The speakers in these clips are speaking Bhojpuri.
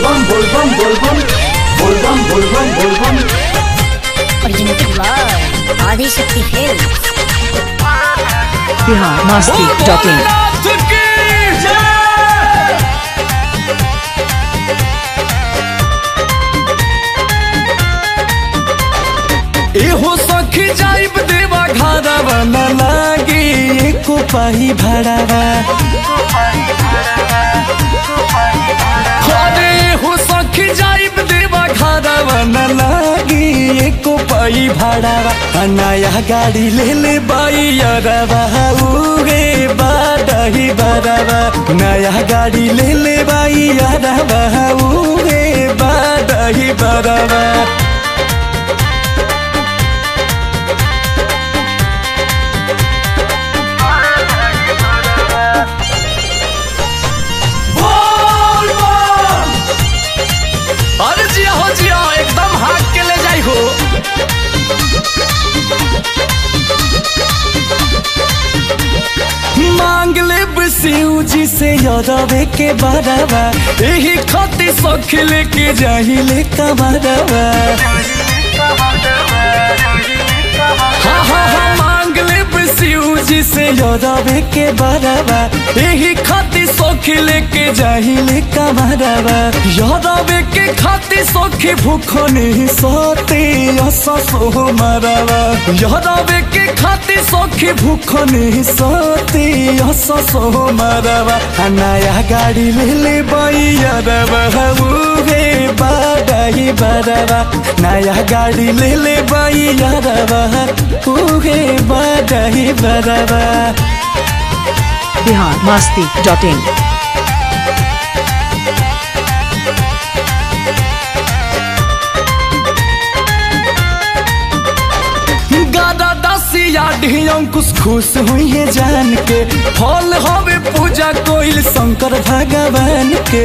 बोलबम बोलबम बोलबम बोलबम बोलबम बोलबम presented by Adishakti films. biharmasti.in। एहो सखी जाइब देवा घरवा न लागे एको पाही भाड़ावा। अरे एहो सखी जाइब देवा घरवा न लागे एको पाही भाड़ावा। नया गाड़ी ले ले बाई अरवा उगे बाडही बरवा। नया गाड़ी ले ले बाई अरवा उगे बाडही बरवा। एकदम हाथ के ले जाई हो। मांग ले शिव जी से यादवे के बारवा। यही खाती सख लेके जाही ले कमरवा। हाँ हाँ हाँ मांग ले शिव जी से यादवे के बारवा। यही खाती सख लेके जाही ले कमरवा। यादवे के खाती सखी भूखो नहीं सोते सो मरवा। यादवे के खाती सखी भूखो नहीं सोते सो मरवा। नया गाड़ी ले ले बैरवा उगे बाडही बरवा। नया गाड़ी ले ले बैरवा उगे बाडही बरवा। biharmasti.in। अंकुश खुश हुई है जान के। फल हवे पूजा कोइल शंकर भगवान के।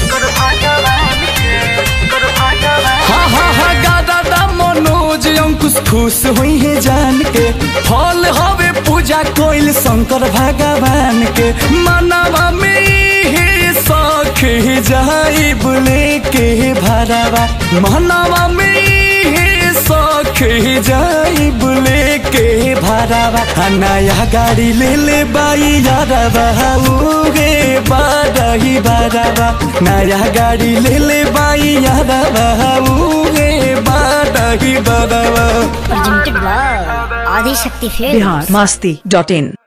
हाँ हाँ हाँ गादा मनोज अंकुश खुश हुई है जान के। फल हवे पूजा कोइल शंकर भगवान के। मनवा में ही सख जाई बुले के भरावा। मनवा में ही सख जाई बुले के भरावा। नया गाड़ी ले ले बाई यारवा उगे बाडही बरवा। नया गाड़ी ले ले बाई यारवा उगे बाडही बरवा। Presented by Adishakti films. biharmasti.in।